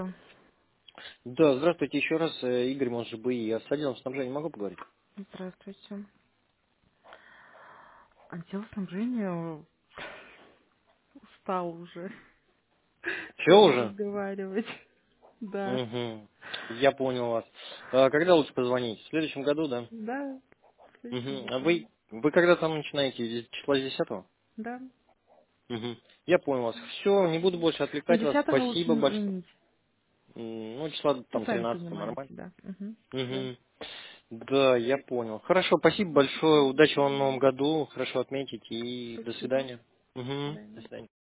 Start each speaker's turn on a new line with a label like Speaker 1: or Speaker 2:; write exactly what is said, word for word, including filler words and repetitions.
Speaker 1: Да, здравствуйте еще раз, э, Игорь Монжибы, я с отделом снабжения могу поговорить?
Speaker 2: Здравствуйте. Отдел снабжения устал уже с
Speaker 1: Все
Speaker 2: вами
Speaker 1: уже?
Speaker 2: разговаривать. Да.
Speaker 1: Угу. Я понял вас. А когда лучше позвонить? В следующем году, да?
Speaker 2: Да, в следующем
Speaker 1: Угу. А
Speaker 2: году.
Speaker 1: вы, вы когда там начинаете? Числа с десятого?
Speaker 2: Да.
Speaker 1: Угу. Я понял вас. Все, не буду больше
Speaker 2: Ну,
Speaker 1: отвлекать вас.
Speaker 2: десятого лучше
Speaker 1: Спасибо
Speaker 2: не
Speaker 1: большое.
Speaker 2: звонить.
Speaker 1: М, Ну, числа
Speaker 2: Вы
Speaker 1: там
Speaker 2: сами
Speaker 1: тринадцатого,
Speaker 2: понимаете,
Speaker 1: нормально?
Speaker 2: да. Угу. Да.
Speaker 1: Угу. Да, я понял. Хорошо, спасибо большое. Удачи вам в новом году. Хорошо отметить и до
Speaker 2: Спасибо.
Speaker 1: свидания.
Speaker 2: До
Speaker 1: Угу. До
Speaker 2: свидания.
Speaker 1: свидания.